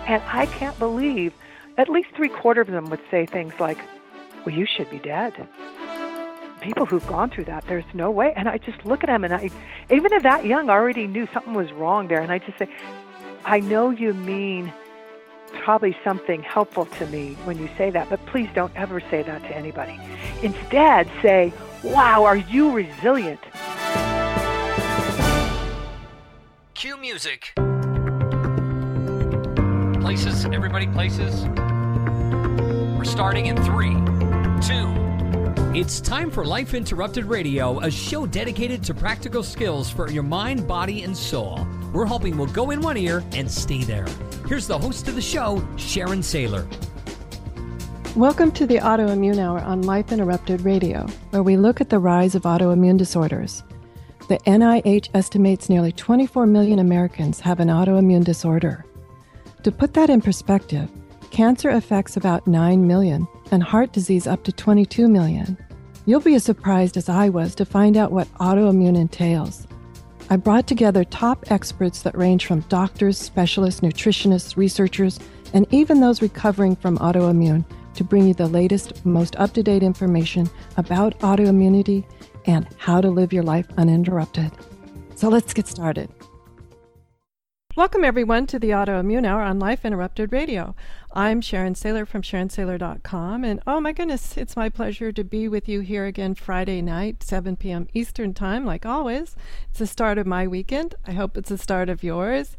And I can't believe at least 3/4 of them would say things like, well, you should be dead. People who've gone through that, there's no way. And I just look at them, and I, even at that young, already knew something was wrong there. And I just say, I know you mean probably something helpful to me when you say that, but please don't ever say that to anybody. Instead, say, wow, are you resilient? Cue music. Places, everybody, places. We're starting in 3, 2. It's time for Life Interrupted Radio, a show dedicated to practical skills for your mind, body, and soul. We're hoping we'll go in one ear and stay there. Here's the host of the show, Sharon Saylor. Welcome to the Autoimmune Hour on Life Interrupted Radio, where we look at the rise of autoimmune disorders. The NIH estimates nearly 24 million Americans have an autoimmune disorder. To put that in perspective, cancer affects about 9 million and heart disease up to 22 million. You'll be as surprised as I was to find out what autoimmune entails. I brought together top experts that range from doctors, specialists, nutritionists, researchers, and even those recovering from autoimmune to bring you the latest, most up-to-date information about autoimmunity and how to live your life uninterrupted. So let's get started. Welcome, everyone, to the Autoimmune Hour on Life Interrupted Radio. I'm Sharon Saylor from SharonSaylor.com, and oh my goodness, it's my pleasure to be with you here again Friday night, 7 p.m. Eastern Time, like always. It's the start of my weekend. I hope it's the start of yours.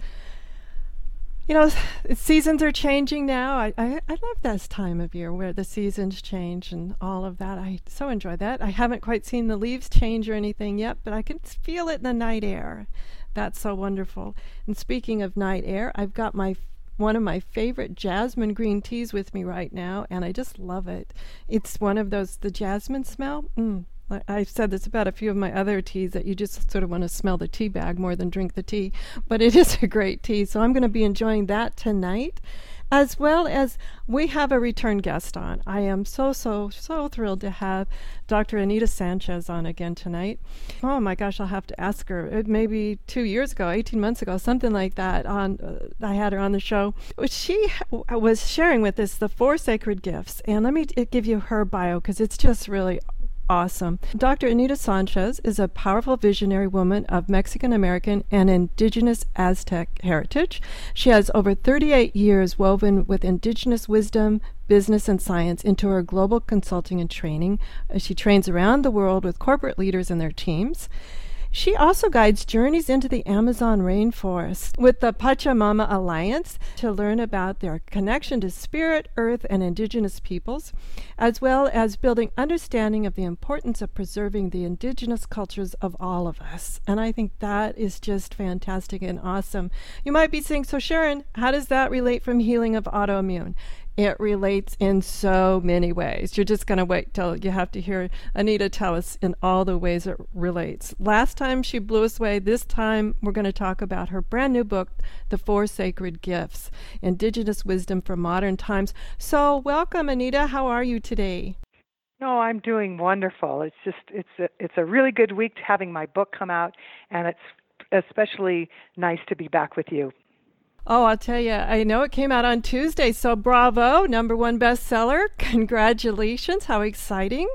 You know, seasons are changing now. I love this time of year where the seasons change and all of that. I so enjoy that. I haven't quite seen the leaves change or anything yet, but I can feel it in the night air. That's so wonderful. And speaking of night air, I've got one of my favorite jasmine green teas with me right now, and I just love it. It's one of those, the jasmine smell. I've said this about a few of my other teas, that you just sort of want to smell the tea bag more than drink the tea. But it is a great tea, so I'm going to be enjoying that tonight, as well as we have a return guest on. I am so thrilled to have Dr. Anita Sanchez on again tonight. Oh my gosh, I'll have to ask her. Maybe 2 years ago, 18 months ago, something like that. I had her on the show. She was sharing with us the 4 sacred gifts. And let me give you her bio, because it's just really awesome. Dr. Anita Sanchez is a powerful visionary woman of Mexican-American and indigenous Aztec heritage. She has over 38 years woven with indigenous wisdom, business, and science into her global consulting and training. She trains around the world with corporate leaders and their teams. She also guides journeys into the Amazon rainforest with the Pachamama Alliance to learn about their connection to spirit, earth, and indigenous peoples, as well as building understanding of the importance of preserving the indigenous cultures of all of us. And I think that is just fantastic and awesome. You might be saying, so Sharon, how does that relate from healing of autoimmune? It relates in so many ways. You're just going to wait till you have to hear Anita tell us in all the ways it relates. Last time she blew us away. This time we're going to talk about her brand new book, The 4 Sacred Gifts, Indigenous Wisdom for Modern Times. So welcome, Anita. How are you today? No, I'm doing wonderful. It's a really good week having my book come out, and it's especially nice to be back with you. Oh, I'll tell you, I know it came out on Tuesday, so bravo, #1 bestseller. Congratulations. How exciting.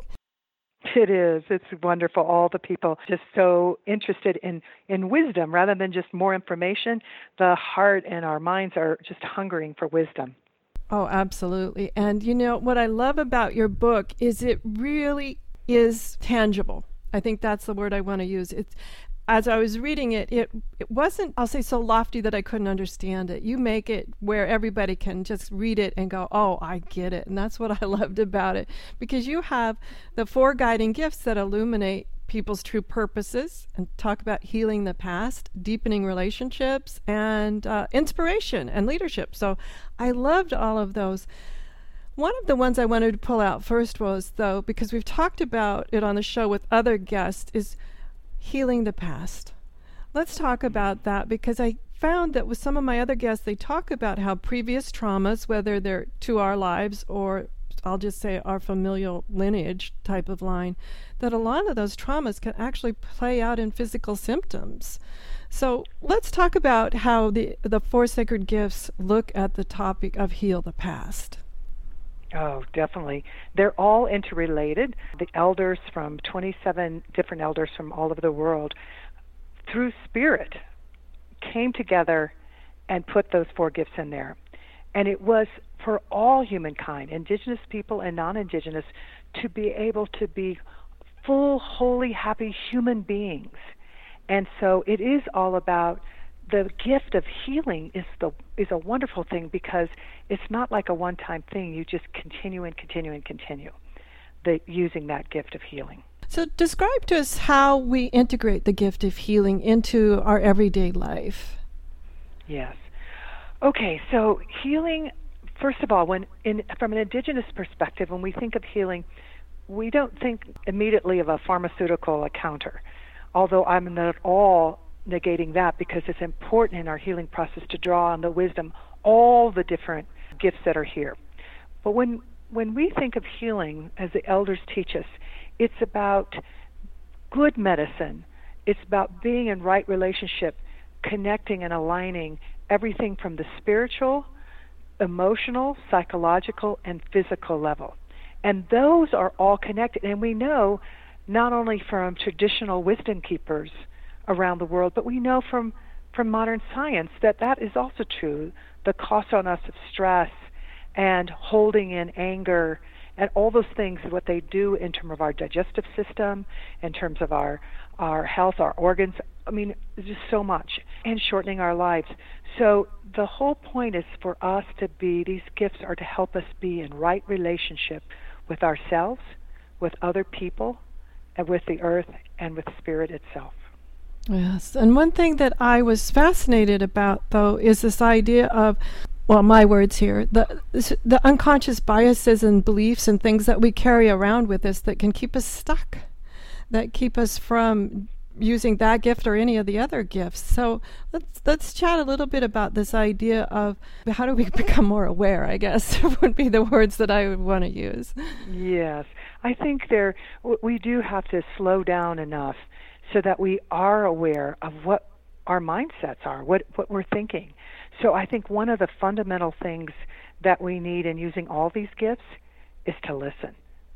It is. It's wonderful. All the people just so interested in wisdom rather than just more information. The heart and our minds are just hungering for wisdom. Oh, absolutely. And you know, what I love about your book is it really is tangible. I think that's the word I want to use. As I was reading it, it wasn't, I'll say, so lofty that I couldn't understand it. You make it where everybody can just read it and go, oh, I get it. And that's what I loved about it, because you have the 4 guiding gifts that illuminate people's true purposes and talk about healing the past, deepening relationships, and inspiration and leadership. So I loved all of those. One of the ones I wanted to pull out first was, though, because we've talked about it on the show with other guests, is healing the past. Let's talk about that, because I found that with some of my other guests, they talk about how previous traumas, whether they're to our lives or I'll just say our familial lineage type of line, that a lot of those traumas can actually play out in physical symptoms. So let's talk about how the four sacred gifts look at the topic of heal the past. Oh, definitely. They're all interrelated. The elders from 27 different elders from all over the world, through spirit, came together and put those four gifts in there. And it was for all humankind, indigenous people and non-indigenous, to be able to be full, holy, happy human beings. And so it is all about the gift of healing is a wonderful thing, because it's not like a one-time thing. You just continue and continue and continue using that gift of healing. So describe to us how we integrate the gift of healing into our everyday life. Yes. Okay, so healing, first of all, from an indigenous perspective, when we think of healing, we don't think immediately of a pharmaceutical counter, although I'm not at all negating that, because it's important in our healing process to draw on the wisdom, all the different gifts that are here. But when we think of healing, as the elders teach us, it's about good medicine. It's about being in right relationship, connecting and aligning everything from the spiritual, emotional, psychological, and physical level. And those are all connected. And we know not only from traditional wisdom keepers around the world, but we know from modern science that is also true. The cost on us of stress and holding in anger and all those things, what they do in terms of our digestive system, in terms of our health, our organs, I mean, just so much, and shortening our lives. So the whole point is for us these gifts are to help us be in right relationship with ourselves, with other people, and with the earth, and with spirit itself. Yes, and one thing that I was fascinated about, though, is this idea of, well, my words here, the unconscious biases and beliefs and things that we carry around with us that can keep us stuck, that keep us from using that gift or any of the other gifts. So let's chat a little bit about this idea of how do we become more aware, I guess, would be the words that I would want to use. Yes, I think we do have to slow down enough so that we are aware of what our mindsets are, what we're thinking. So I think one of the fundamental things that we need in using all these gifts is to listen.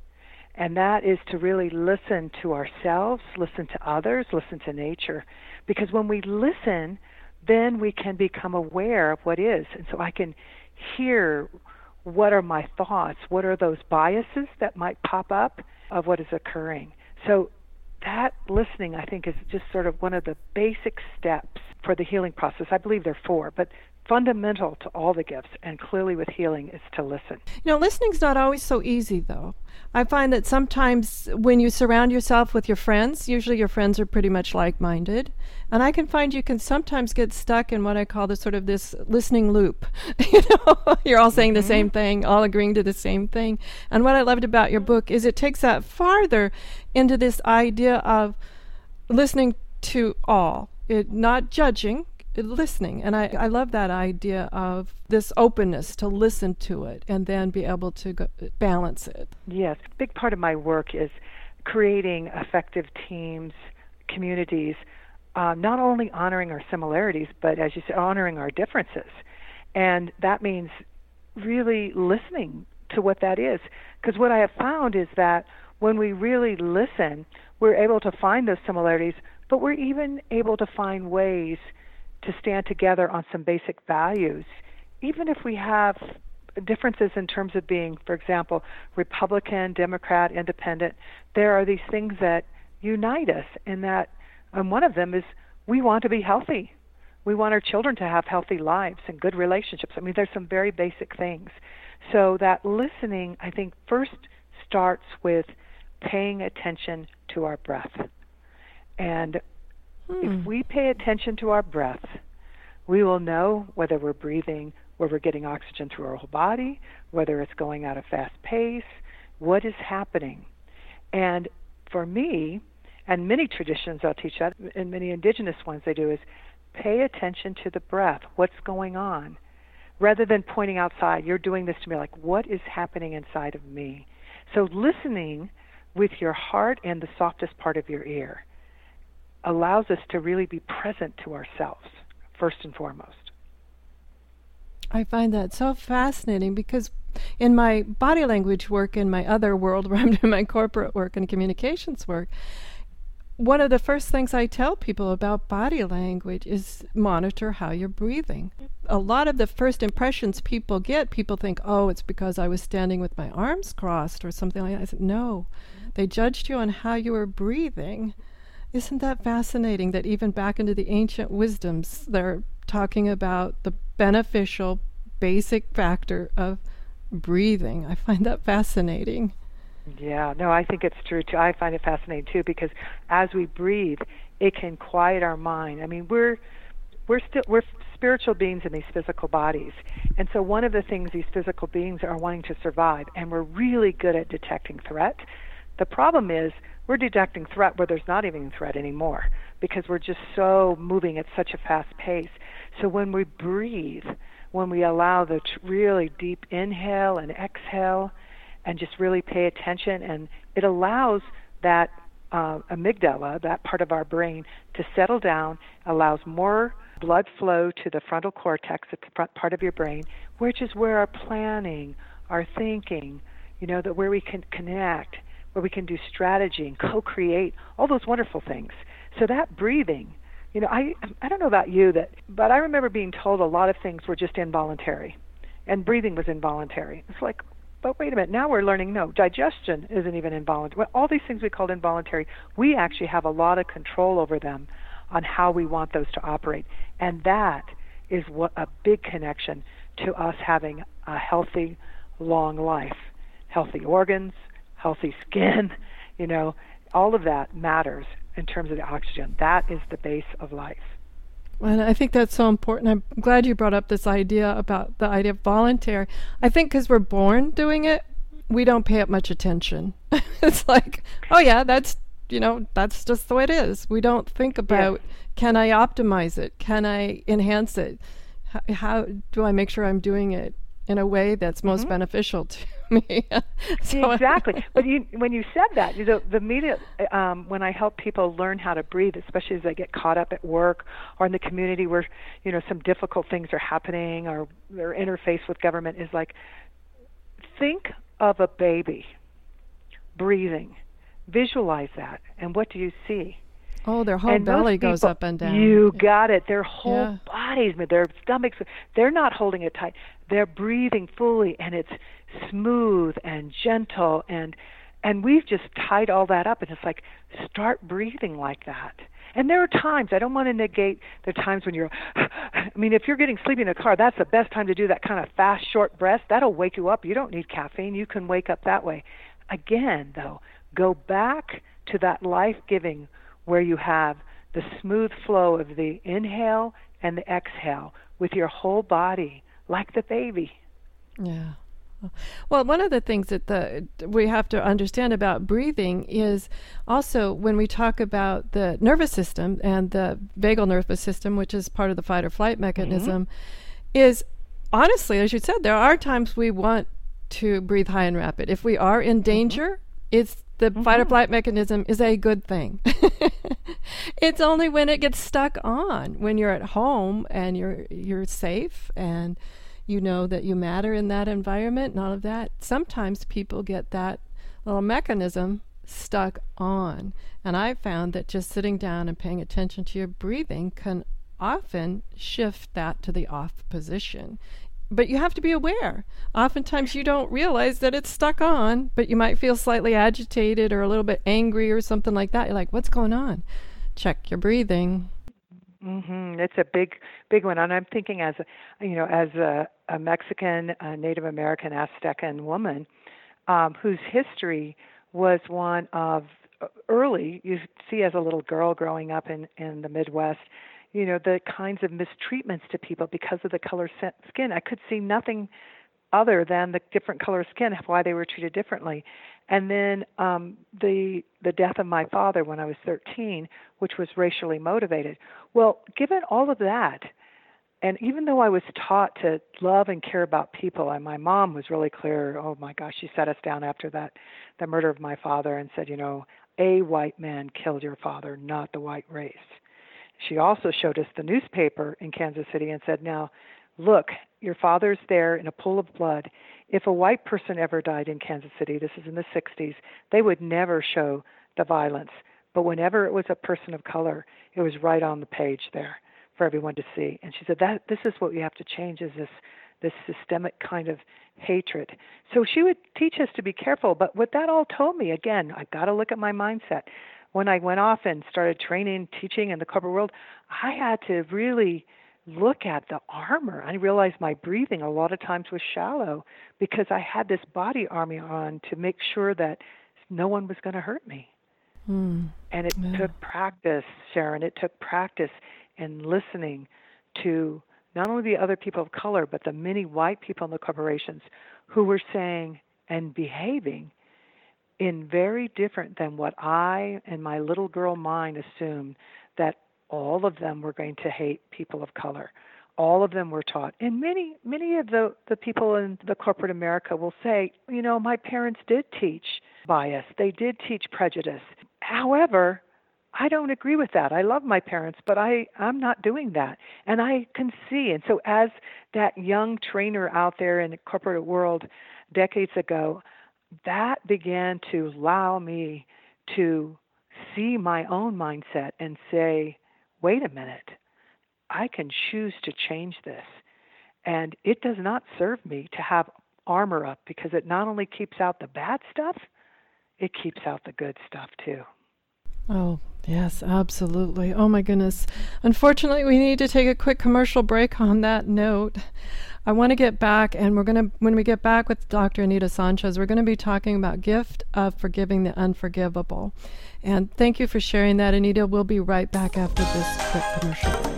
And that is to really listen to ourselves, listen to others, listen to nature. Because when we listen, then we can become aware of what is. And so I can hear what are my thoughts, what are those biases that might pop up of what is occurring. So that listening, I think, is just sort of one of the basic steps for the healing process. I believe there are four, but fundamental to all the gifts, and clearly with healing, is to listen. Listening's not always so easy, though. I find that sometimes when you surround yourself with your friends, usually your friends are pretty much like-minded, and I can find you can sometimes get stuck in what I call this listening loop. You're all saying the same thing, all agreeing to the same thing. And what I loved about your book is it takes that farther into this idea of listening to all, not judging, listening. And I love that idea of this openness to listen to it and then be able to balance it. Yes. A big part of my work is creating effective teams, communities, not only honoring our similarities, but as you said, honoring our differences. And that means really listening to what that is. Because what I have found is that when we really listen, we're able to find those similarities, but we're even able to find ways to stand together on some basic values, even if we have differences in terms of being, for example, Republican, Democrat, Independent. There are these things that unite us, and one of them is we want to be healthy. We want our children to have healthy lives and good relationships. I mean, there's some very basic things. So that listening, I think, first starts with paying attention to our breath. And if we pay attention to our breath, we will know whether we're breathing, where we're getting oxygen through our whole body, whether it's going at a fast pace, what is happening. And for me, and many traditions I'll teach that, and many indigenous ones they do, is pay attention to the breath, what's going on. Rather than pointing outside, you're doing this to me, like, what is happening inside of me? So listening with your heart and the softest part of your ear. allows us to really be present to ourselves, first and foremost. I find that so fascinating because in my body language work, in my other world where I'm doing my corporate work and communications work, one of the first things I tell people about body language is monitor how you're breathing. A lot of the first impressions people get, people think, oh, it's because I was standing with my arms crossed or something like that. I said, no, they judged you on how you were breathing. Isn't that fascinating that even back into the ancient wisdoms, they're talking about the beneficial basic factor of breathing? I find that fascinating. Yeah, no, I think it's true too. I find it fascinating too because as we breathe, it can quiet our mind. I mean, we're spiritual beings in these physical bodies, and so one of the things these physical beings are wanting to survive, and we're really good at detecting threat. The problem is we're detecting threat where there's not even threat anymore because we're just so moving at such a fast pace. So when we breathe, when we allow the really deep inhale and exhale, and just really pay attention, and it allows that amygdala, that part of our brain, to settle down, allows more blood flow to the frontal cortex, the front part of your brain, which is where our planning, our thinking, that where we can connect, where we can do strategy and co-create, all those wonderful things. So that breathing, I don't know about you, but I remember being told a lot of things were just involuntary, and breathing was involuntary. It's like, but wait a minute, now we're learning, no, digestion isn't even involuntary. Well, all these things we called involuntary, we actually have a lot of control over them on how we want those to operate. And that is what a big connection to us having a healthy, long life. Healthy organs, healthy skin, all of that matters in terms of the oxygen. That is the base of life. And I think that's so important. I'm glad you brought up this idea about the idea of voluntary. I think because we're born doing it, we don't pay it much attention. It's like, oh yeah, that's just the way it is. We don't think about, can I optimize it? Can I enhance it? How do I make sure I'm doing it in a way that's most beneficial to me? Exactly. But when you said that, the media, when I help people learn how to breathe, especially as they get caught up at work or in the community where, some difficult things are happening or their interface with government, is like, think of a baby breathing. Visualize that. And what do you see? Oh, their whole belly goes up and down. You got it. Their whole bodies, their stomachs, they're not holding it tight. They're breathing fully, and it's smooth and gentle, and we've just tied all that up, and it's like, start breathing like that. And there are times, I don't want to negate the times when you're, if you're getting sleepy in a car, that's the best time to do that kind of fast, short breath. That'll wake you up. You don't need caffeine. You can wake up that way. Again, though, go back to that life-giving where you have the smooth flow of the inhale and the exhale with your whole body, like the baby. Yeah. Well, one of the things that we have to understand about breathing is also when we talk about the nervous system and the vagal nervous system, which is part of the fight or flight mechanism, is honestly, as you said, there are times we want to breathe high and rapid. If we are in danger, it's the fight or flight mechanism is a good thing. It's only when it gets stuck on, when you're at home and you're safe and you know that you matter in that environment and all of that. Sometimes people get that little mechanism stuck on. And I found that just sitting down and paying attention to your breathing can often shift that to the off position. But you have to be aware. Oftentimes you don't realize that it's stuck on, but you might feel slightly agitated or a little bit angry or something like that. You're like, what's going on? Check your breathing. It's a big one. And I'm thinking as a Mexican, Native American, Aztecan woman whose history was one of early, you see as a little girl growing up in the Midwest, the kinds of mistreatments to people because of the color skin. I could see nothing other than the different color skin, why they were treated differently. And then the death of my father when I was 13, which was racially motivated. Well, given all of that, and even though I was taught to love and care about people, and my mom was really clear, oh my gosh, she sat us down after the murder of my father and said, a white man killed your father, not the white race. She also showed us the newspaper in Kansas City and said, now, look, your father's there in a pool of blood. If a white person ever died in Kansas City, this is in the 60s, they would never show the violence. But whenever it was a person of color, it was right on the page there for everyone to see. And she said, this is what we have to change, is this systemic kind of hatred. So she would teach us to be careful. But what that all told me, again, I got to look at my mindset. When I went off and started training, teaching in the corporate world, I had to really look at the armor. I realized my breathing a lot of times was shallow because I had this body armor on to make sure that no one was going to hurt me. And it took practice, Sharon. It took practice in listening to not only the other people of color, but the many white people in the corporations who were saying and behaving in very different than what I and my little girl mind assumed, that all of them were going to hate people of color. All of them were taught. And many of the people in the corporate America will say, my parents did teach bias. They did teach prejudice. However, I don't agree with that. I love my parents, but I'm not doing that. And I can see. And so as that young trainer out there in the corporate world decades ago, that began to allow me to see my own mindset and say, wait a minute, I can choose to change this. And it does not serve me to have armor up, because it not only keeps out the bad stuff, it keeps out the good stuff too. Oh, yes, absolutely. Oh, my goodness. Unfortunately, we need to take a quick commercial break on that note. I want to get back, and when we get back with Dr. Anita Sanchez, we're going to be talking about gift of forgiving the unforgivable. And thank you for sharing that, Anita. We'll be right back after this quick commercial break.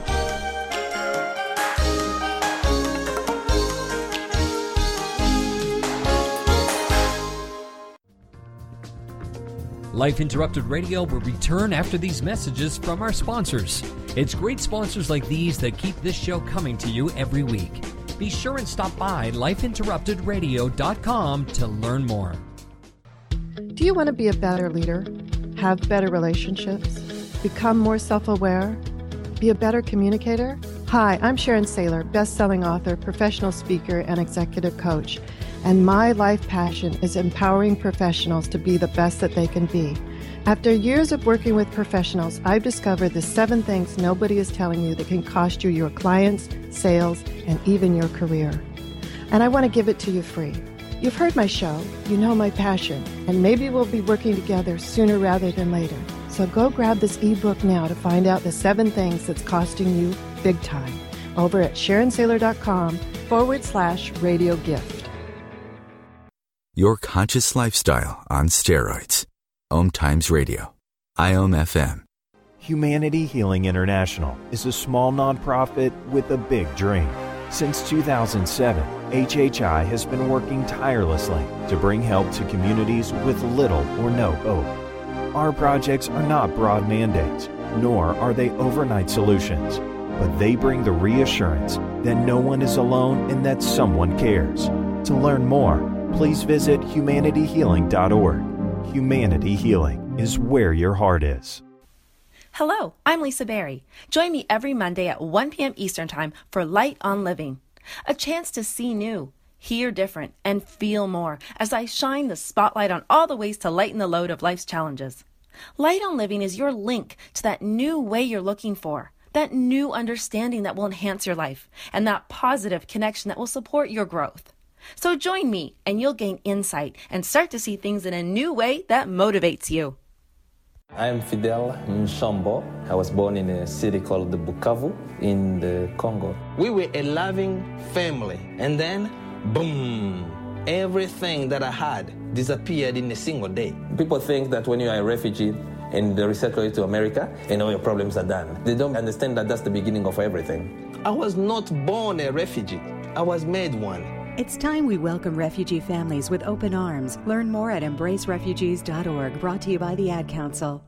Life Interrupted Radio will return after these messages from our sponsors. It's great sponsors like these that keep this show coming to you every week. Be sure and stop by lifeinterruptedradio.com to learn more. Do you want to be a better leader? Have better relationships? Become more self-aware? Be a better communicator? Hi, I'm Sharon Saylor, best-selling author, professional speaker, and executive coach. And my life passion is empowering professionals to be the best that they can be. After years of working with professionals, I've discovered the 7 things nobody is telling you that can cost you your clients, sales, and even your career. And I want to give it to you free. You've heard my show, you know my passion, and maybe we'll be working together sooner rather than later. So go grab this ebook now to find out the 7 things that's costing you big time over at SharonSaylor.com/radio gift. Your conscious lifestyle on steroids. Om Times Radio. IOM FM. Humanity Healing International is a small nonprofit with a big dream. Since 2007, HHI has been working tirelessly to bring help to communities with little or no hope. Our projects are not broad mandates, nor are they overnight solutions, but they bring the reassurance that no one is alone and that someone cares. To learn more, please visit humanityhealing.org. Humanity Healing is where your heart is. Hello, I'm Lisa Berry. Join me every Monday at 1 p.m. Eastern Time for Light on Living, a chance to see new, hear different, and feel more as I shine the spotlight on all the ways to lighten the load of life's challenges. Light on Living is your link to that new way you're looking for, that new understanding that will enhance your life, and that positive connection that will support your growth. So join me and you'll gain insight and start to see things in a new way that motivates you. I'm Fidel Mshombo. I was born in a city called the Bukavu in the Congo. We were a loving family, and then, boom, everything that I had disappeared in a single day. People think that when you are a refugee and they resettle you to America, and all your problems are done. They don't understand that that's the beginning of everything. I was not born a refugee. I was made one. It's time we welcome refugee families with open arms. Learn more at embracerefugees.org, brought to you by the Ad Council.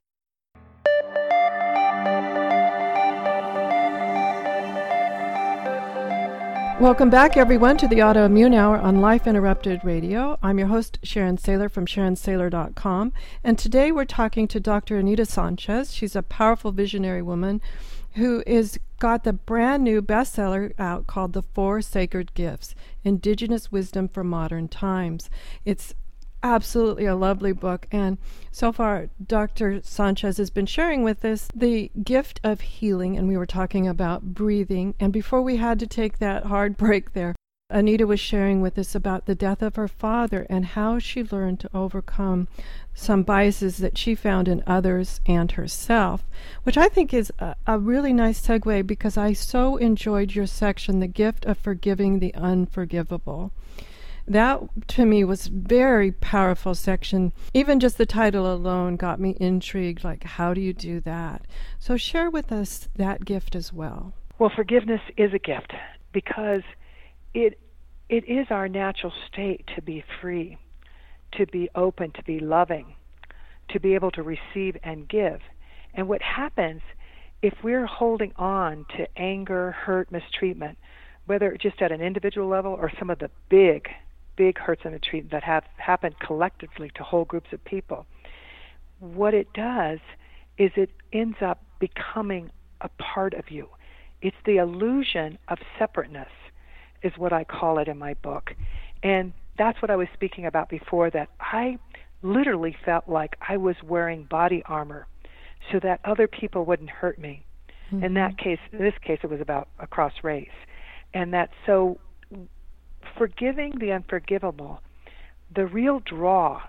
Welcome back, everyone, to the Autoimmune Hour on Life Interrupted Radio. I'm your host, Sharon Saylor from SharonSaylor.com, and today we're talking to Dr. Anita Sanchez. She's a powerful visionary woman who is got the brand new bestseller out called The Four Sacred Gifts, Indigenous Wisdom for Modern Times. It's absolutely a lovely book, and so far Dr. Sanchez has been sharing with us the gift of healing, and we were talking about breathing. And before we had to take that hard break there, Anita was sharing with us about the death of her father and how she learned to overcome some biases that she found in others and herself, which I think is a really nice segue, because I so enjoyed your section, The Gift of Forgiving the Unforgivable. That, to me, was a very powerful section. Even just the title alone got me intrigued, like, how do you do that? So share with us that gift as well. Well, forgiveness is a gift because it is our natural state to be free, to be open, to be loving, to be able to receive and give. And what happens if we're holding on to anger, hurt, mistreatment, whether just at an individual level or some of the big hurts and mistreatment that have happened collectively to whole groups of people, what it does is it ends up becoming a part of you. It's the illusion of separateness, is what I call it in my book. And that's what I was speaking about before, that I literally felt like I was wearing body armor so that other people wouldn't hurt me. Mm-hmm. In this case, it was about across race. And that so forgiving the unforgivable, the real draw,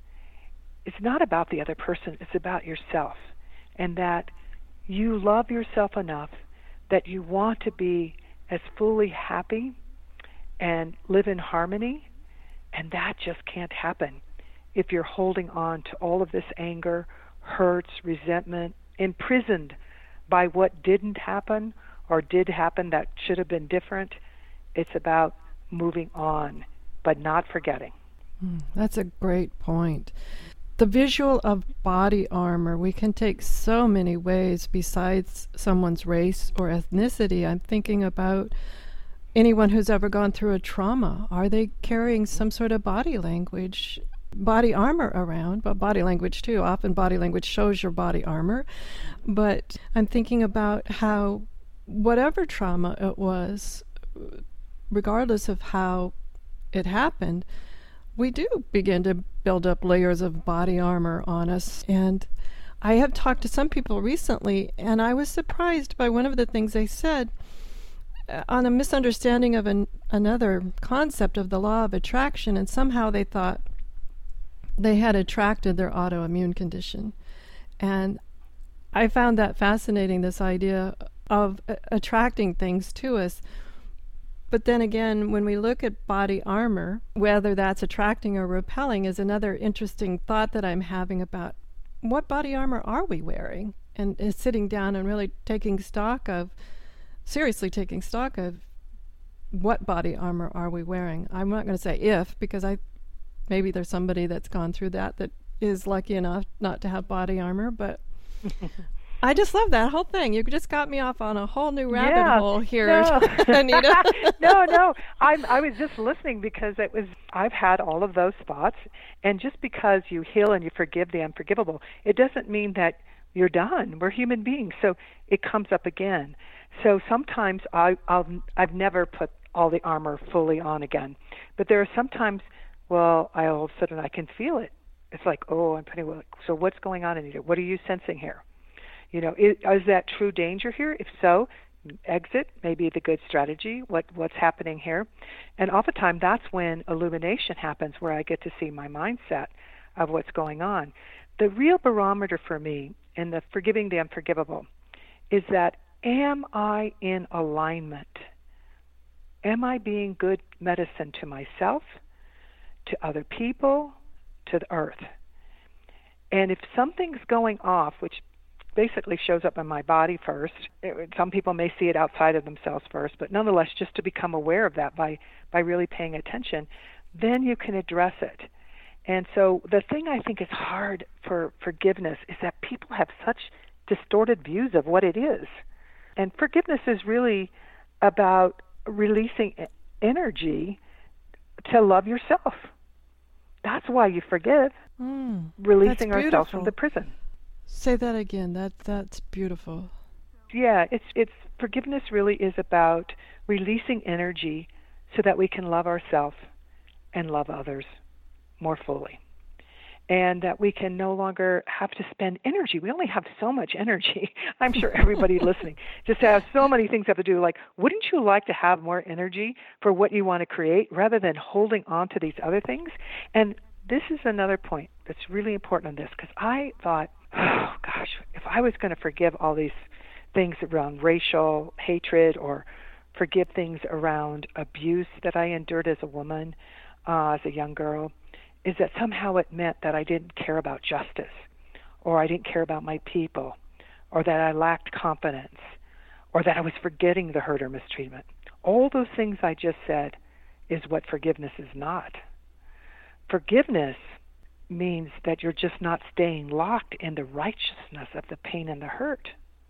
is not about the other person, it's about yourself. And that you love yourself enough that you want to be as fully happy and live in harmony, and that just can't happen if you're holding on to all of this anger, hurts, resentment, imprisoned by what didn't happen or did happen that should have been different. It's about moving on, but not forgetting. That's a great point. The visual of body armor, we can take so many ways besides someone's race or ethnicity. I'm thinking about anyone who's ever gone through a trauma. Are they carrying some sort of body language, body armor around? But body language too. Often body language shows your body armor. But I'm thinking about how whatever trauma it was, regardless of how it happened, we do begin to build up layers of body armor on us. And I have talked to some people recently, and I was surprised by one of the things they said on a misunderstanding of another concept of the law of attraction, and somehow they thought they had attracted their autoimmune condition. And I found that fascinating, this idea of attracting things to us. But then again, when we look at body armor, whether that's attracting or repelling is another interesting thought that I'm having about what body armor are we wearing? And is sitting down and really seriously taking stock of what body armor are we wearing. I'm not going to say if, because maybe there's somebody that's gone through that is lucky enough not to have body armor, but I just love that whole thing. You just got me off on a whole new rabbit hole here, no. Anita. No. I was just listening because I've had all of those thoughts, and just because you heal and you forgive the unforgivable, it doesn't mean that you're done. We're human beings, so it comes up again. So sometimes I've never put all the armor fully on again, but there are sometimes, all of a sudden I can feel it. It's like, I'm putting. So what's going on, Anita? What are you sensing here? Is that true danger here? If so, exit may be the good strategy. What's happening here? And oftentimes that's when illumination happens, where I get to see my mindset of what's going on. The real barometer for me in the forgiving the unforgivable is that, am I in alignment? Am I being good medicine to myself, to other people, to the earth? And if something's going off, which basically shows up in my body first. Some people may see it outside of themselves first, but nonetheless, just to become aware of that by really paying attention, then you can address it. And so the thing I think is hard for forgiveness is that people have such distorted views of what it is. And forgiveness is really about releasing energy to love yourself. That's why you forgive. Releasing ourselves from the prison. Say that again. That's beautiful. Yeah, it's forgiveness really is about releasing energy so that we can love ourselves and love others more fully. And that we can no longer have to spend energy. We only have so much energy. I'm sure everybody listening just has so many things they have to do. Like, wouldn't you like to have more energy for what you want to create rather than holding on to these other things? And this is another point that's really important on this, because I thought, oh gosh, if I was going to forgive all these things around racial hatred or forgive things around abuse that I endured as a woman, as a young girl, is that somehow it meant that I didn't care about justice, or I didn't care about my people, or that I lacked confidence, or that I was forgetting the hurt or mistreatment. All those things I just said is what forgiveness is not. Forgiveness means that you're just not staying locked in the righteousness of the pain and the hurt.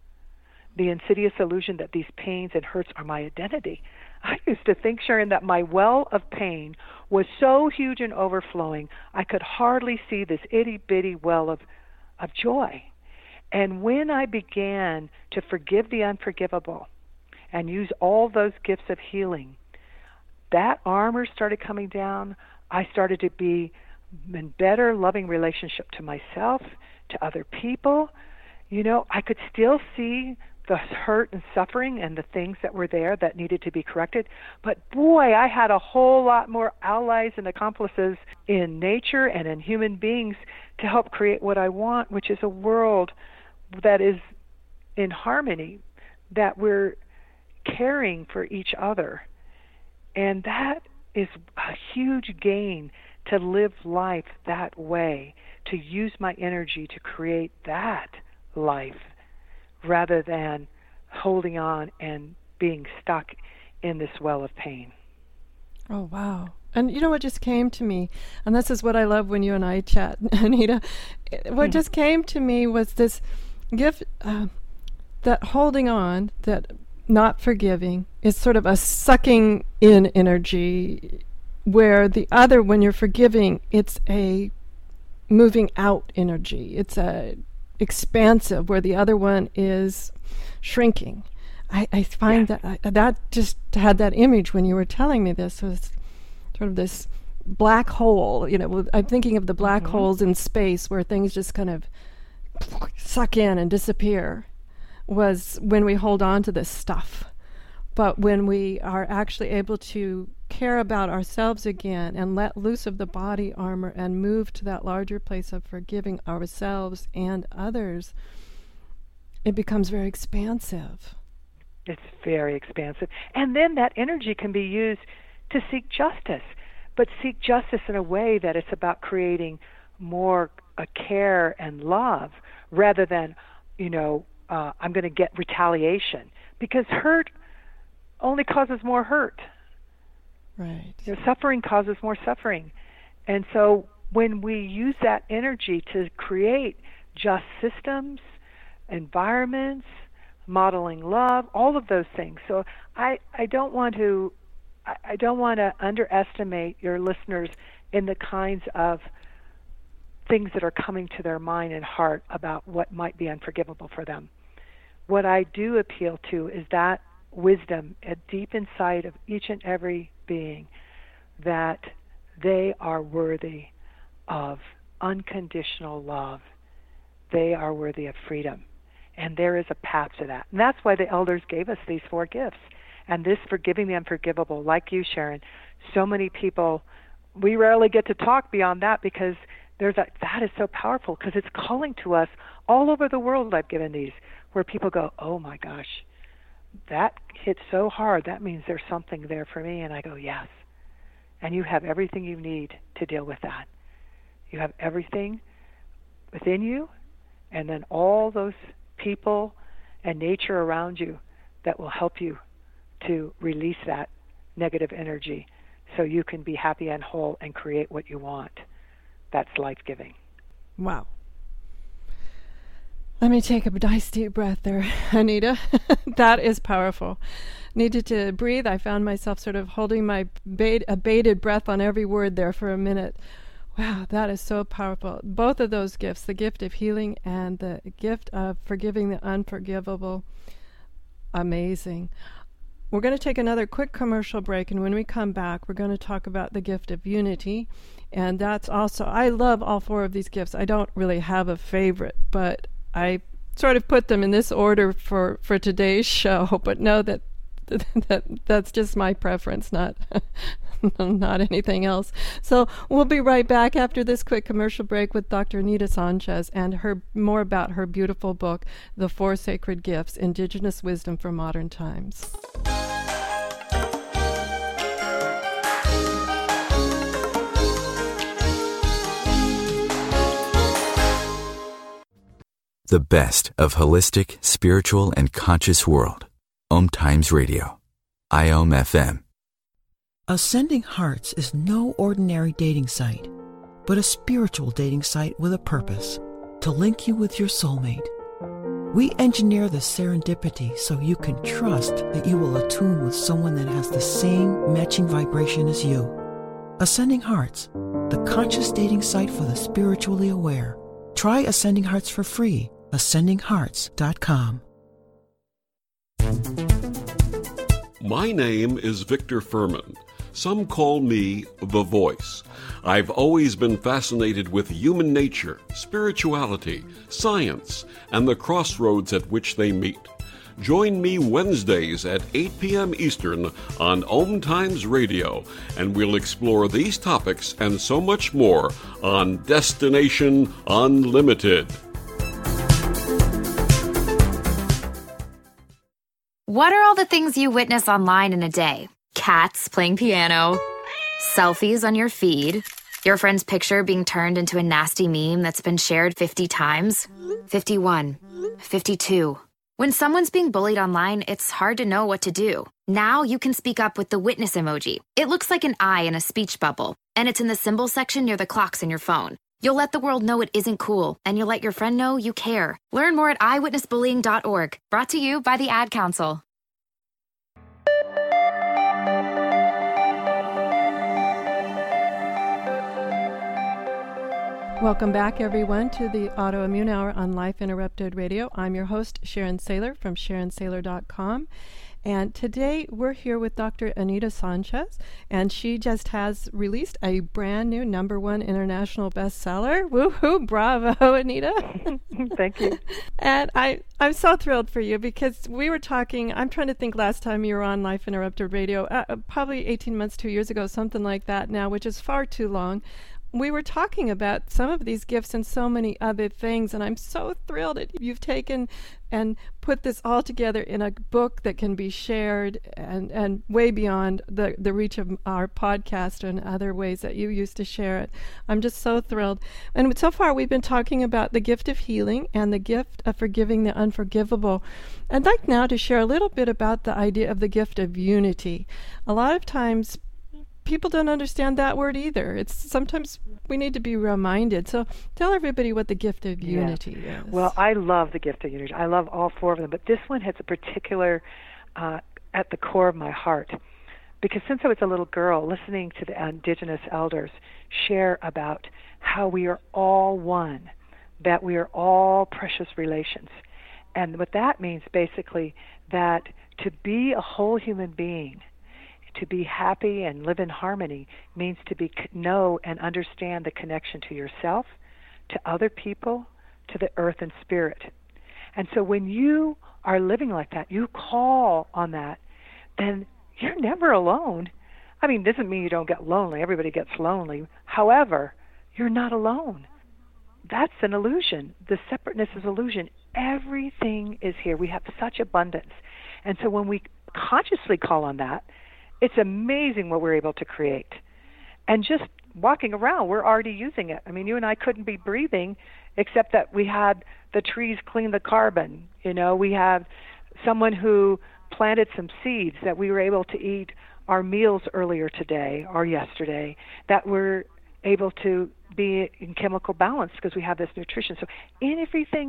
The insidious illusion that these pains and hurts are my identity. I used to think, Sharon, that my well of pain was so huge and overflowing, I could hardly see this itty-bitty well of joy. And when I began to forgive the unforgivable and use all those gifts of healing, that armor started coming down. I started to be in better, loving relationship to myself, to other people. You know, I could still see the hurt and suffering and the things that were there that needed to be corrected. But boy, I had a whole lot more allies and accomplices in nature and in human beings to help create what I want, which is a world that is in harmony, that we're caring for each other. And that is a huge gain, to live life that way, to use my energy to create that life, rather than holding on and being stuck in this well of pain. Oh, wow. And you know what just came to me, and this is what I love when you and I chat, Anita, what just came to me was this gift, that holding on, that not forgiving, is sort of a sucking in energy, where the other, when you're forgiving, it's a moving out energy. It's a expansive, where the other one is shrinking. I find that just had that image when you were telling me this, was sort of this black hole. You know, I'm thinking of the black holes in space where things just kind of suck in and disappear, was when we hold on to this stuff. But when we are actually able to care about ourselves again and let loose of the body armor and move to that larger place of forgiving ourselves and others, it becomes very expansive. It's very expansive. And then that energy can be used to seek justice, but seek justice in a way that it's about creating more care and love, rather than, I'm going to get retaliation. Because hurt only causes more hurt. Right. Suffering causes more suffering. And so when we use that energy to create just systems, environments, modeling love, all of those things. So I don't want to underestimate your listeners in the kinds of things that are coming to their mind and heart about what might be unforgivable for them. What I do appeal to is that wisdom deep inside of each and every being, that they are worthy of unconditional love. They are worthy of freedom. And there is a path to that. And that's why the elders gave us these 4 gifts. And this forgiving the unforgivable, like you, Sharon, so many people, we rarely get to talk beyond that, because that is so powerful, because it's calling to us all over the world. I've given these where people go, oh my gosh, that hit so hard. That means there's something there for me. And I go, yes. And you have everything you need to deal with that. You have everything within you, and then all those people and nature around you that will help you to release that negative energy so you can be happy and whole and create what you want. That's life-giving. Wow. Let me take a nice deep breath there, Anita. That is powerful. Needed to breathe. I found myself sort of holding my bated breath on every word there for a minute. Wow, that is so powerful. Both of those gifts, the gift of healing and the gift of forgiving the unforgivable, amazing. We're going to take another quick commercial break, and when we come back, we're going to talk about the gift of unity. And that's also, I love all four of these gifts. I don't really have a favorite, but I sort of put them in this order for today's show, but know that that's just my preference, not anything else. So we'll be right back after this quick commercial break with Dr. Anita Sanchez and more about her beautiful book, The Four Sacred Gifts, Indigenous Wisdom for Modern Times. The best of holistic, spiritual, and conscious world. Om Times Radio. IOM FM. Ascending Hearts is no ordinary dating site, but a spiritual dating site with a purpose, to link you with your soulmate. We engineer the serendipity so you can trust that you will attune with someone that has the same matching vibration as you. Ascending Hearts, the conscious dating site for the spiritually aware. Try Ascending Hearts for free. AscendingHearts.com. My name is Victor Furman. Some call me The Voice. I've always been fascinated with human nature, spirituality, science, and the crossroads at which they meet. Join me Wednesdays at 8 p.m. Eastern on Om Times Radio, and we'll explore these topics and so much more on Destination Unlimited. What are all the things you witness online in a day? Cats playing piano, selfies on your feed, your friend's picture being turned into a nasty meme that's been shared 50 times, 51, 52. When someone's being bullied online, it's hard to know what to do. Now you can speak up with the witness emoji. It looks like an eye in a speech bubble, and it's in the symbol section near the clocks in your phone. You'll let the world know it isn't cool, and you'll let your friend know you care. Learn more at eyewitnessbullying.org. Brought to you by the Ad Council. Welcome back, everyone, to the Autoimmune Hour on Life Interrupted Radio. I'm your host, Sharon Saylor from SharonSaylor.com. And today we're here with Dr. Anita Sanchez, and she just has released a brand new #1 international bestseller. Woohoo! Bravo, Anita. Thank you. And I'm so thrilled for you because we were talking, I'm trying to think last time you were on Life Interrupted Radio, probably 18 months, 2 years ago, something like that now, which is far too long. We were talking about some of these gifts and so many other things, and I'm so thrilled that you've taken and put this all together in a book that can be shared and way beyond the reach of our podcast and other ways that you used to share it. I'm just so thrilled. And so far we've been talking about the gift of healing and the gift of forgiving the unforgivable. I'd like now to share a little bit about the idea of the gift of unity. A lot of times people don't understand that word either. It's sometimes we need to be reminded. So tell everybody what the gift of unity is. Well, I love the gift of unity. I love all four of them, but this one has a particular at the core of my heart. Because since I was a little girl, listening to the indigenous elders share about how we are all one, that we are all precious relations. And what that means basically that to be a whole human being, to be happy and live in harmony, means to know and understand the connection to yourself, to other people, to the earth and spirit. And so when you are living like that, you call on that, then you're never alone. I mean, it doesn't mean you don't get lonely. Everybody gets lonely. However, you're not alone. That's an illusion. The separateness is illusion. Everything is here. We have such abundance. And so when we consciously call on that, it's amazing what we're able to create. And just walking around, we're already using it. I mean, you and I couldn't be breathing except that we had the trees clean the carbon. You know, we have someone who planted some seeds that we were able to eat our meals earlier today or yesterday, that we're able to be in chemical balance because we have this nutrition. So everything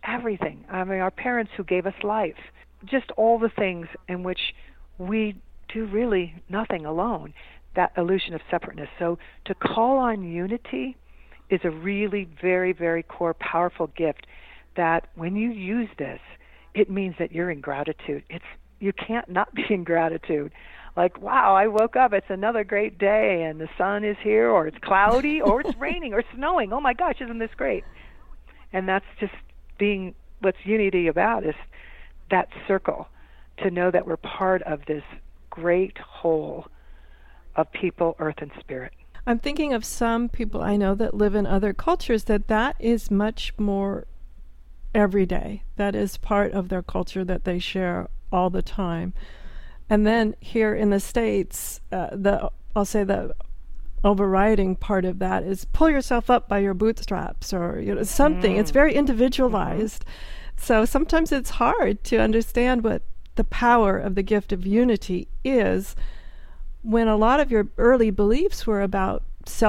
everything. I mean, our parents who gave us life, just all the things in which we do really nothing alone, that illusion of separateness. So to call on unity is a really very, very core, powerful gift that when you use this, it means that you're in gratitude. You can't not be in gratitude. Like, wow, I woke up, it's another great day, and the sun is here, or it's cloudy, or it's raining, or snowing. Oh my gosh, isn't this great? And that's just being, what's unity about is that circle, to know that we're part of this great whole of people, earth, and spirit. I'm thinking of some people I know that live in other cultures that is much more every day. That is part of their culture that they share all the time. And then here in the States, I'll say the overriding part of that is pull yourself up by your bootstraps, or something. It's very individualized. So sometimes it's hard to understand what the power of the gift of unity is, when a lot of your early beliefs were about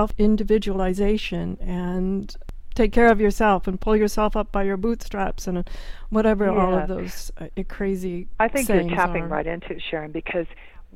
self-individualization and take care of yourself and pull yourself up by your bootstraps and whatever all of those crazy I think you're tapping right into it, Sharon, because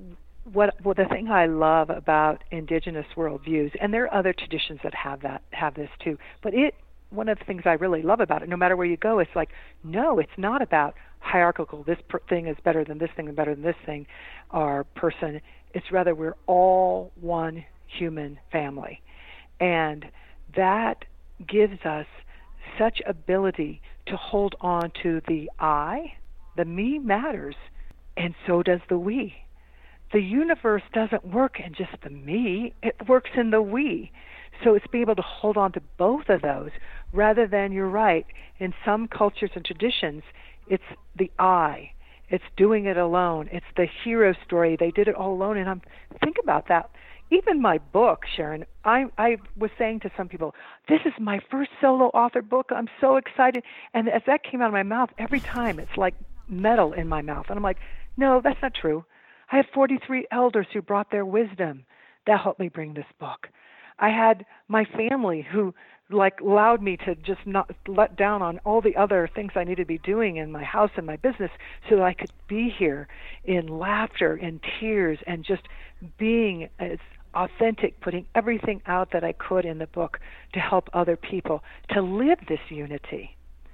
what the thing I love about indigenous worldviews, and there are other traditions that have this too, but one of the things I really love about it, no matter where you go, it's like, no, it's not about hierarchical, this thing is better than this thing and better than this thing or person. It's rather we're all one human family. And that gives us such ability to hold on to the I. The me matters, and so does the we. The universe doesn't work in just the me, it works in the we. So it's being able to hold on to both of those rather than, you're right, in some cultures and traditions, it's the I. It's doing it alone. It's the hero story. They did it all alone. And think about that. Even my book, Sharon, I was saying to some people, this is my first solo author book. I'm so excited. And as that came out of my mouth, every time it's like metal in my mouth. And I'm like, no, that's not true. I had 43 elders who brought their wisdom that helped me bring this book. I had my family who allowed me to just not let down on all the other things I needed to be doing in my house and my business so that I could be here in laughter and tears and just being as authentic, putting everything out that I could in the book to help other people to live this unity.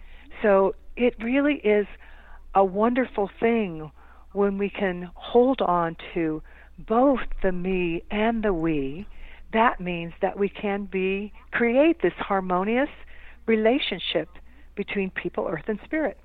So it really is a wonderful thing when we can hold on to both the me and the we. That means that we can create this harmonious relationship between people, earth, and spirit.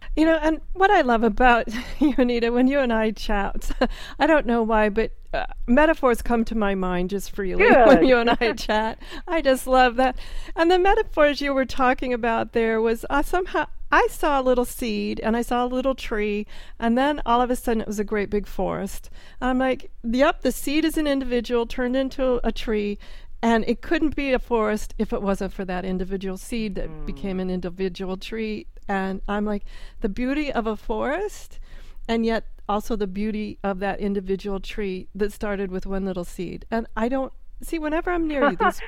And what I love about you, Anita, when you and I chat, I don't know why, but metaphors come to my mind just freely when you and I chat. I just love that. And the metaphors you were talking about there was somehow I saw a little seed and I saw a little tree, and then all of a sudden it was a great big forest. And I'm like, yep, the seed is an individual turned into a tree, and it couldn't be a forest if it wasn't for that individual seed that became an individual tree. And I'm like, the beauty of a forest, and yet also the beauty of that individual tree that started with one little seed. And I don't see, whenever I'm near you, these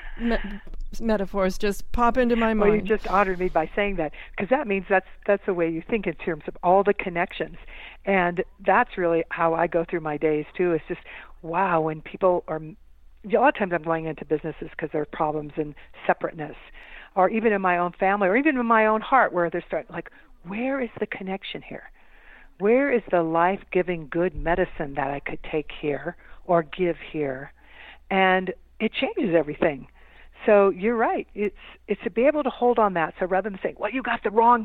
metaphors just pop into my mind. Well, you just honored me by saying that, because that means that's the way you think in terms of all the connections. And that's really how I go through my days too. It's just, wow, when people are, a lot of times I'm going into businesses because there are problems in separateness, or even in my own family, or even in my own heart, where they're starting, like, where is the connection here? Where is the life-giving good medicine that I could take here or give here? And it changes everything. So you're right. It's to be able to hold on that. So rather than saying, well, you've got the wrong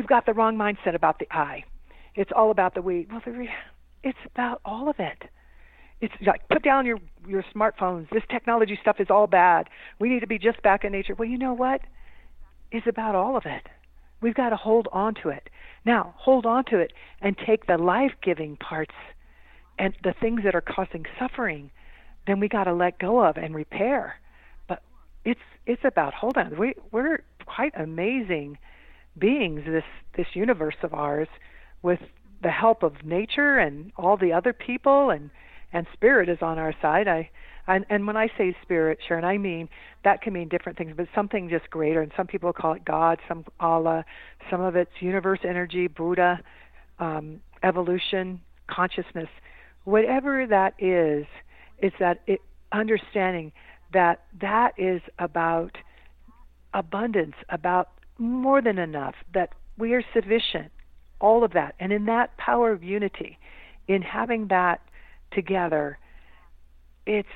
mindset about the I. It's all about the we. Well, it's about all of it. It's like, put down your smartphones. This technology stuff is all bad. We need to be just back in nature. Well, you know what? It's about all of it. We've got to hold on to it. Now, hold on to it and take the life-giving parts and the things that are causing suffering, then we got to let go of and repair. But it's about, hold on, we're quite amazing beings, this universe of ours, with the help of nature and all the other people, and spirit is on our side. I And when I say spirit, Sharon, I mean that can mean different things, but something just greater. And some people call it God, some Allah, some of it's universe energy, Buddha, evolution, consciousness. Whatever that is that understanding that is about abundance, about more than enough, that we are sufficient, all of that. And in that power of unity, in having that together, it's,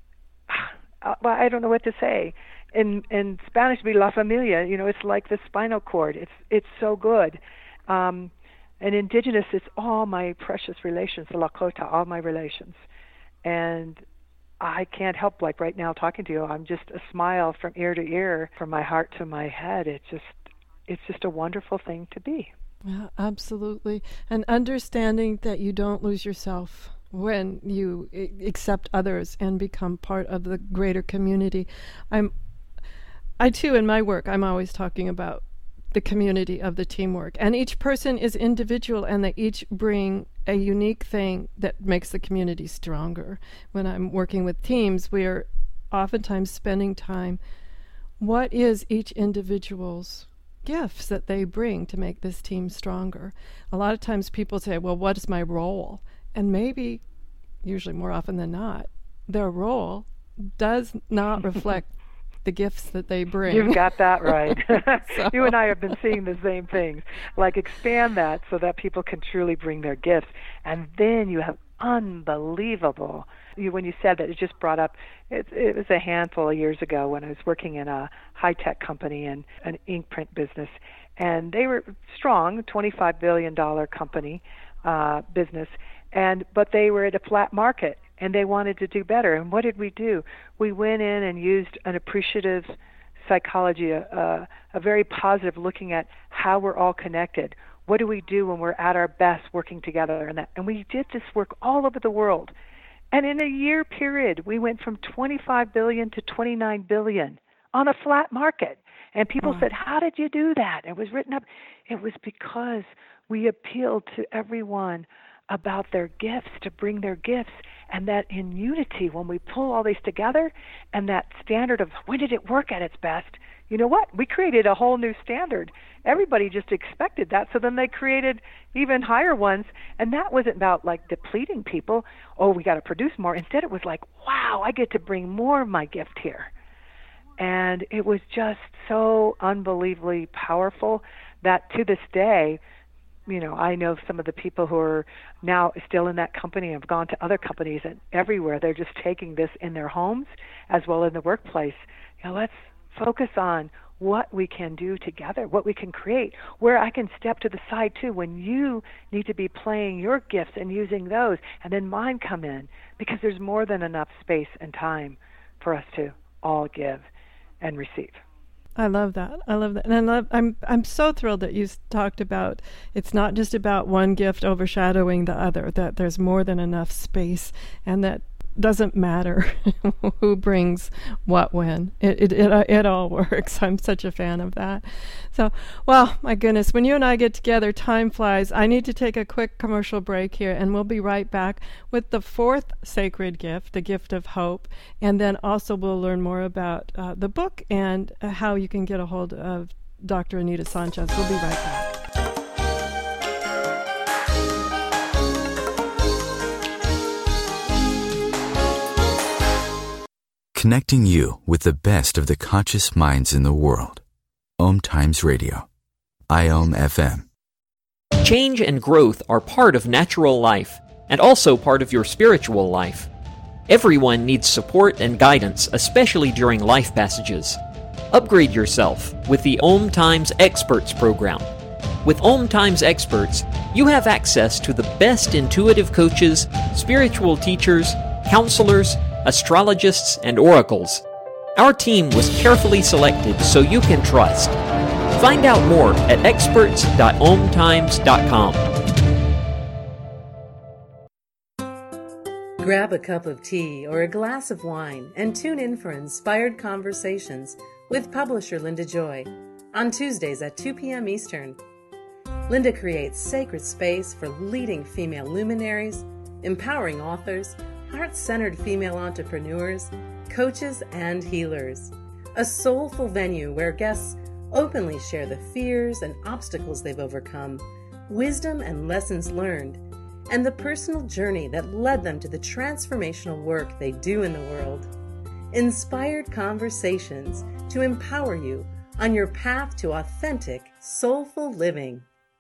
well, I don't know what to say. In Spanish, it'd be La Familia. It's like the spinal cord. It's so good. And indigenous, it's all my precious relations, the Lakota, all my relations. And I can't help, like right now talking to you, I'm just a smile from ear to ear, from my heart to my head. It's just a wonderful thing to be. Yeah, absolutely. And understanding that you don't lose yourself when you accept others and become part of the greater community. I too, in my work, I'm always talking about the community of the teamwork. And each person is individual, and they each bring a unique thing that makes the community stronger. When I'm working with teams, we are oftentimes spending time, what is each individual's gifts that they bring to make this team stronger? A lot of times people say, well, what is my role? And maybe, usually more often than not, their role does not reflect the gifts that they bring. You've got that right. So. You and I have been seeing the same things. Like, expand that so that people can truly bring their gifts. And then you have unbelievable. When you said that, it just brought up, it was a handful of years ago when I was working in a high-tech company and an ink print business. And they were strong, $25 billion company, business. But they were at a flat market, and they wanted to do better. And what did we do? We went in and used an appreciative psychology, a very positive looking at how we're all connected. What do we do when we're at our best working together? And we did this work all over the world. And in a year period, we went from 25 billion to 29 billion on a flat market. And people said, how did you do that? It was written up. It was because we appealed to everyone about their gifts, to bring their gifts, and that in unity, when we pull all these together, and that standard of when did it work at its best, you know what? We created a whole new standard. Everybody just expected that, so then they created even higher ones, and that wasn't about like depleting people. Oh, we got to produce more. Instead, it was like, wow, I get to bring more of my gift here. And it was just so unbelievably powerful that to this day, I know some of the people who are now still in that company and have gone to other companies, and everywhere they're just taking this in their homes as well in the workplace. Let's focus on what we can do together, what we can create, where I can step to the side too when you need to be playing your gifts and using those, and then mine come in, because there's more than enough space and time for us to all give and receive. I love that. And I'm so thrilled that you talked about it's not just about one gift overshadowing the other, that there's more than enough space, and that doesn't matter who brings what when. It all works. I'm such a fan of that. So, well, my goodness, when you and I get together, time flies. I need to take a quick commercial break here, and we'll be right back with the fourth sacred gift, the gift of hope, and then also we'll learn more about the book and how you can get a hold of Dr. Anita Sanchez. We'll be right back. Connecting you with the best of the conscious minds in the world. Om Times Radio. IOM FM. Change and growth are part of natural life and also part of your spiritual life. Everyone needs support and guidance, especially during life passages. Upgrade yourself with the Om Times Experts program. With Om Times Experts, you have access to the best intuitive coaches, spiritual teachers, counselors, astrologists, and oracles. Our team was carefully selected so you can trust. Find out more at experts.omtimes.com. Grab a cup of tea or a glass of wine and tune in for Inspired Conversations with publisher Linda Joy on Tuesdays at 2 p.m. Eastern. Linda creates sacred space for leading female luminaries, empowering authors, heart-centered female entrepreneurs, coaches, and healers. A soulful venue where guests openly share the fears and obstacles they've overcome, wisdom and lessons learned, and the personal journey that led them to the transformational work they do in the world. Inspired conversations to empower you on your path to authentic, soulful living.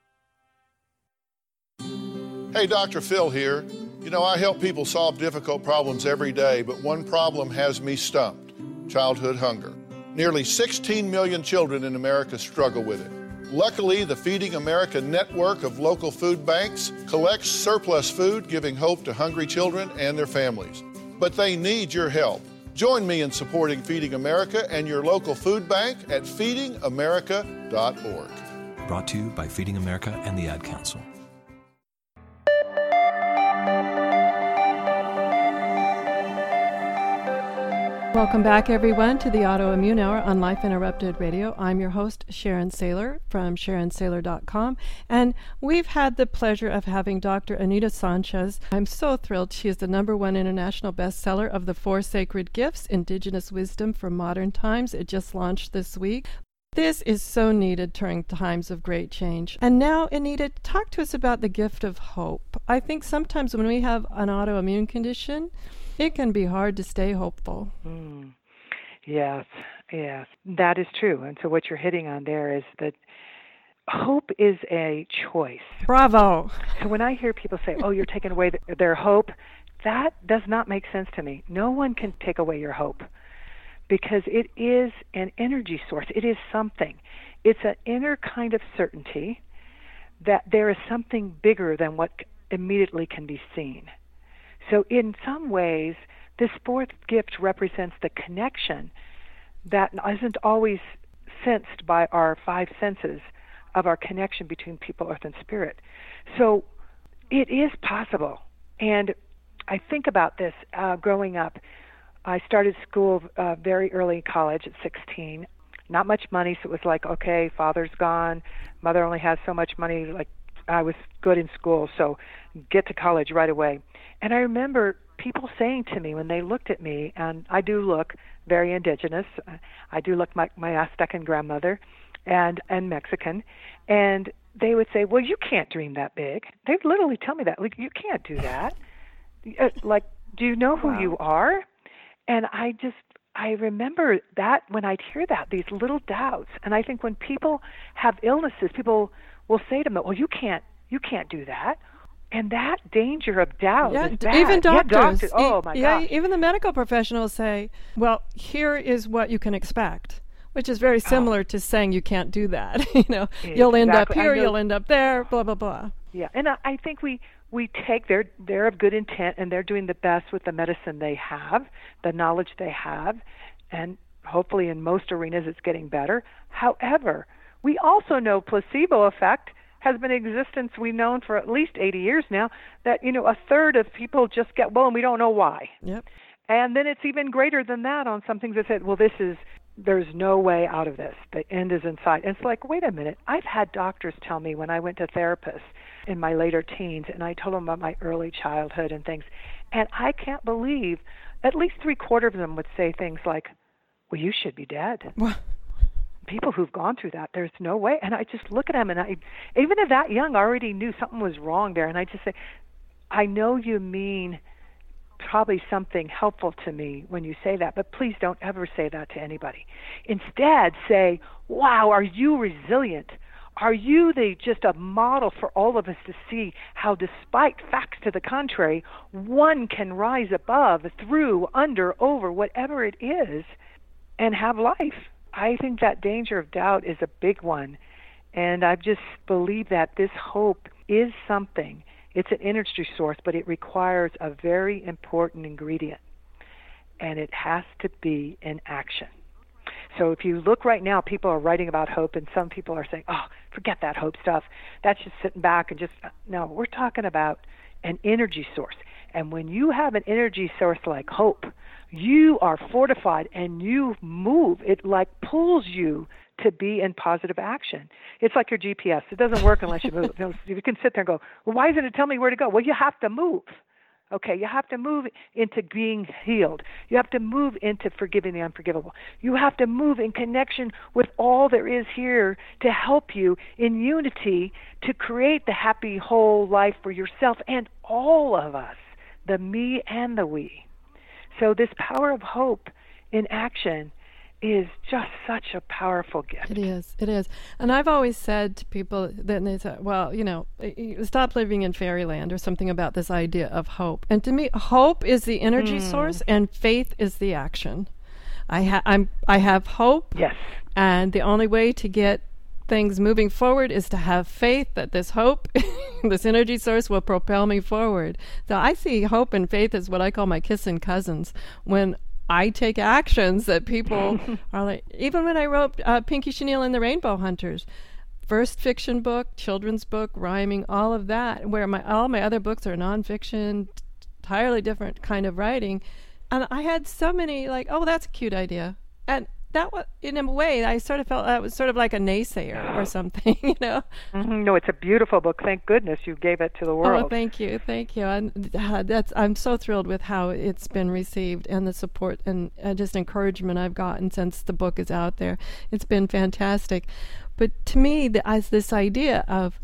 Hey, Dr. Phil here. You know, I help people solve difficult problems every day, but one problem has me stumped: childhood hunger. Nearly 16 million children in America struggle with it. Luckily, the Feeding America network of local food banks collects surplus food, giving hope to hungry children and their families. But they need your help. Join me in supporting Feeding America and your local food bank at feedingamerica.org. Brought to you by Feeding America and the Ad Council. Welcome back, everyone, to the Autoimmune Hour on Life Interrupted Radio. I'm your host, Sharon Saylor from SharonSaylor.com, and we've had the pleasure of having Dr. Anita Sanchez. I'm so thrilled. She is the #1 international bestseller of The 4 Sacred Gifts, Indigenous Wisdom for Modern Times. It just launched this week. This is so needed during times of great change. And now, Anita, talk to us about the gift of hope. I think sometimes when we have an autoimmune condition, it can be hard to stay hopeful. Yes, that is true. And so what you're hitting on there is that hope is a choice. Bravo. So when I hear people say, oh, you're taking away their hope, that does not make sense to me. No one can take away your hope because it is an energy source. It is something. It's an inner kind of certainty that there is something bigger than what immediately can be seen. So in some ways, this 4th gift represents the connection that isn't always sensed by our 5 senses of our connection between people, earth, and spirit. So it is possible. And I think about this growing up. I started school very early in college at 16. Not much money, so it was like, okay, father's gone. Mother only has so much money. Like, I was good in school, so get to college right away. And I remember people saying to me when they looked at me, and I do look very indigenous. I do look like my Aztecan grandmother and Mexican. And they would say, well, you can't dream that big. They would literally tell me that. Like, you can't do that. Like, do you know who you are? And I remember that when I'd hear that, these little doubts. And I think when people have illnesses, people will say to them, well, you can't do that. And that danger of doubt is bad. Even doctors. Oh, my gosh. Even the medical professionals say, well, here is what you can expect, which is very similar to saying you can't do that. You'll end up here, you'll end up there, blah, blah, blah. Yeah, and I think we take they're of good intent, and they're doing the best with the medicine they have, the knowledge they have, and hopefully in most arenas it's getting better. However, we also know placebo effect has been in existence, we've known for at least 80 years now, that, a third of people just get well and we don't know why. Yep. And then it's even greater than that on some things that said, well, there's no way out of this. The end is in sight. And it's like, wait a minute. I've had doctors tell me when I went to therapists in my later teens, and I told them about my early childhood and things, and I can't believe at least 3/4 of them would say things like, well, you should be dead. People who've gone through that, there's no way. And I just look at them, and even at that young, I already knew something was wrong there. And I just say, I know you mean probably something helpful to me when you say that, but please don't ever say that to anybody. Instead, say, wow, are you resilient? Are you just a model for all of us to see how, despite facts to the contrary, one can rise above, through, under, over, whatever it is, and have life? I think that danger of doubt is a big one, and I just believe that this hope is something. It's an energy source, but it requires a very important ingredient, and it has to be in action. So if you look right now, people are writing about hope, and some people are saying, oh, forget that hope stuff. That's just sitting back and just, no, we're talking about an energy source. And when you have an energy source like hope, you are fortified and you move. It like pulls you to be in positive action. It's like your GPS. It doesn't work unless you move. You can sit there and go, well, why doesn't it tell me where to go? Well, you have to move. Okay, you have to move into being healed. You have to move into forgiving the unforgivable. You have to move in connection with all there is here to help you in unity to create the happy, whole life for yourself and all of us, the me and the we. So this power of hope in action is just such a powerful gift. It is. And I've always said to people, then they say, well, stop living in fairyland or something about this idea of hope. And to me, hope is the energy source and faith is the action. I have hope. Yes. And the only way to get things moving forward is to have faith that this hope, this energy source will propel me forward. So I see hope and faith as what I call my kissing cousins. When I take actions that people are like, even when I wrote Pinky Chenille and the Rainbow Hunters, first fiction book, children's book, rhyming, all of that, where all my other books are nonfiction, entirely different kind of writing. And I had so many like, oh, that's a cute idea. And that was, in a way, I sort of felt that was sort of like a naysayer or something, No, it's a beautiful book. Thank goodness you gave it to the world. Oh, thank you. And I'm so thrilled with how it's been received and the support and just encouragement I've gotten since the book is out there. It's been fantastic. But to me, as this idea of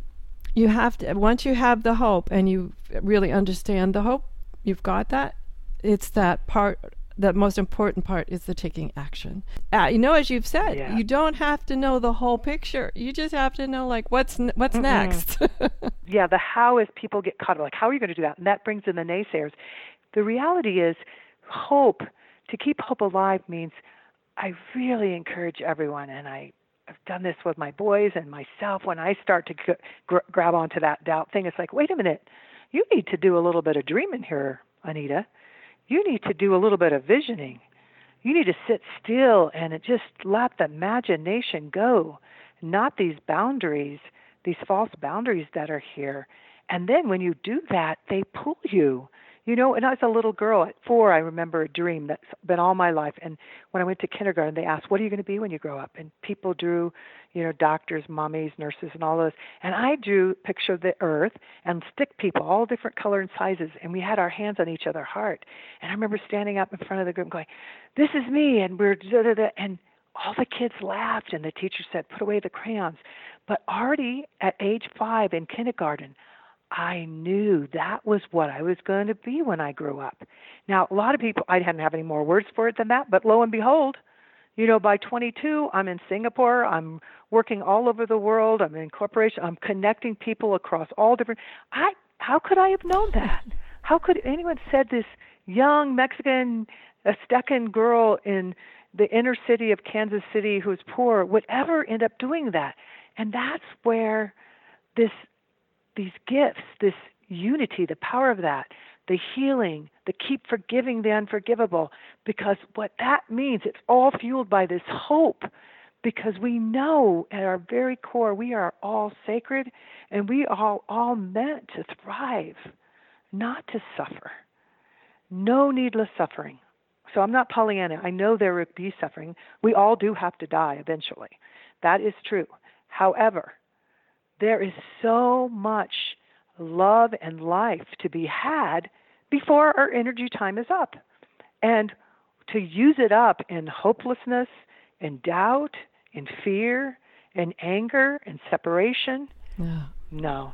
you have to, once you have the hope and you really understand the hope, you've got that. It's that part. The most important part is the taking action. As you've said, you don't have to know the whole picture. You just have to know, like, what's next. Yeah, the how is people get caught up. Like, how are you going to do that? And that brings in the naysayers. The reality is hope, to keep hope alive means I really encourage everyone, and I've done this with my boys and myself, when I start to grab onto that doubt thing, it's like, wait a minute, you need to do a little bit of dreaming here, Anita. You need to do a little bit of visioning. You need to sit still and just let the imagination go, not these boundaries, these false boundaries that are here. And then when you do that, they pull you. And I was a little girl at 4, I remember a dream that's been all my life. And when I went to kindergarten, they asked, what are you going to be when you grow up? And people drew, doctors, mommies, nurses, and all those. And I drew a picture of the earth and stick people, all different color and sizes. And we had our hands on each other's heart. And I remember standing up in front of the group going, this is me. And we're da-da-da. And all the kids laughed. And the teacher said, put away the crayons. But already at age 5 in kindergarten, I knew that was what I was going to be when I grew up. Now, a lot of people, I didn't have any more words for it than that, but lo and behold, by 22, I'm in Singapore, I'm working all over the world, I'm in corporation, I'm connecting people across all different, how could I have known that? How could anyone said this young Mexican, Aztecan girl in the inner city of Kansas City who's poor would ever end up doing that? And that's where these gifts, this unity, the power of that, the healing, the keep forgiving the unforgivable, because what that means, it's all fueled by this hope, because we know at our very core we are all sacred and we are all meant to thrive, not to suffer. No needless suffering. So I'm not Pollyanna. I know there will be suffering. We all do have to die eventually. That is true. However, there is so much love and life to be had before our energy time is up. And to use it up in hopelessness, in doubt, in fear, in anger, in separation, no.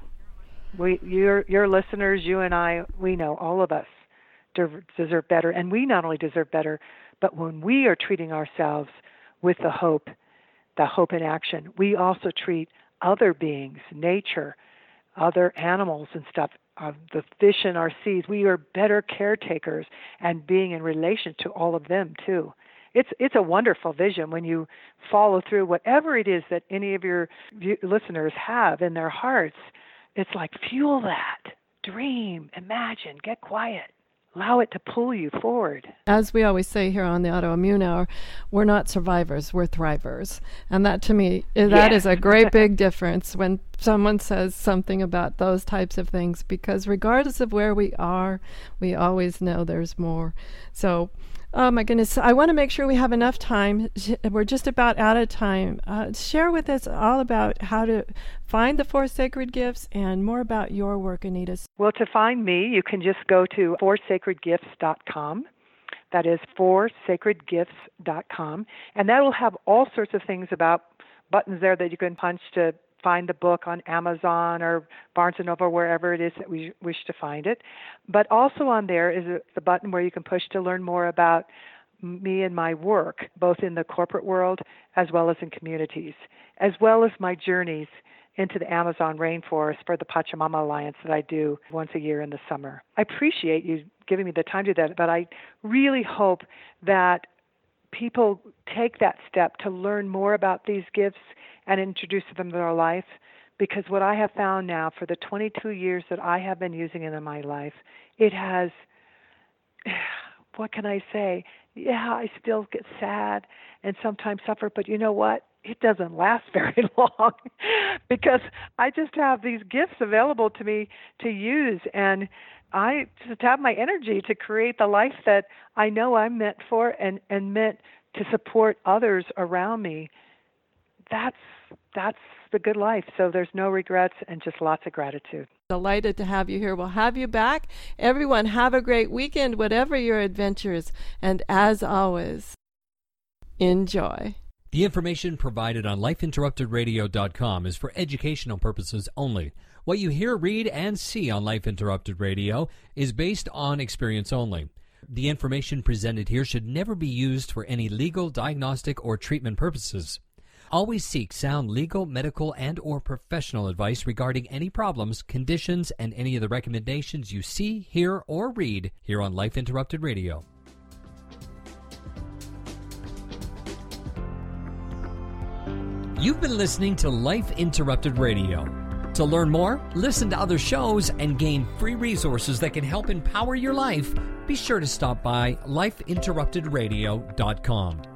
Your listeners, you and I, we know all of us deserve better. And we not only deserve better, but when we are treating ourselves with the hope in action, we also treat other beings, nature, other animals and stuff, the fish in our seas. We are better caretakers and being in relation to all of them too. It's a wonderful vision when you follow through whatever it is that any of your listeners have in their hearts. It's like fuel that, dream, imagine, get quiet. Allow it to pull you forward. As we always say here on the Autoimmune Hour, we're not survivors, we're thrivers. And that to me, that is a great big difference. When someone says something about those types of things, because regardless of where we are, we always know there's more. So, oh my goodness, I want to make sure we have enough time. We're just about out of time. Share with us all about how to find the 4 sacred gifts and more about your work, Anita. Well, to find me, you can just go to 4sacredgifts.com. That is 4sacredgifts.com. And that will have all sorts of things about buttons there that you can punch to find the book on Amazon or Barnes & Noble, wherever it is that we wish to find it. But also on there is the button where you can push to learn more about me and my work, both in the corporate world as well as in communities, as well as my journeys into the Amazon rainforest for the Pachamama Alliance that I do once a year in the summer. I appreciate you giving me the time to do that, but I really hope that people take that step to learn more about these gifts and introduce them to their life, because what I have found now for the 22 years that I have been using it in my life, it has, what can I say? Yeah, I still get sad and sometimes suffer, but you know what? It doesn't last very long because I just have these gifts available to me to use, and I just have my energy to create the life that I know I'm meant for and meant to support others around me. That's the good life. So there's no regrets and just lots of gratitude. Delighted to have you here. We'll have you back. Everyone, have a great weekend, whatever your adventures. And as always, enjoy. The information provided on lifeinterruptedradio.com is for educational purposes only. What you hear, read, and see on Life Interrupted Radio is based on experience only. The information presented here should never be used for any legal, diagnostic, or treatment purposes. Always seek sound legal, medical, and or professional advice regarding any problems, conditions, and any of the recommendations you see, hear, or read here on Life Interrupted Radio. You've been listening to Life Interrupted Radio. To learn more, listen to other shows, and gain free resources that can help empower your life, be sure to stop by lifeinterruptedradio.com.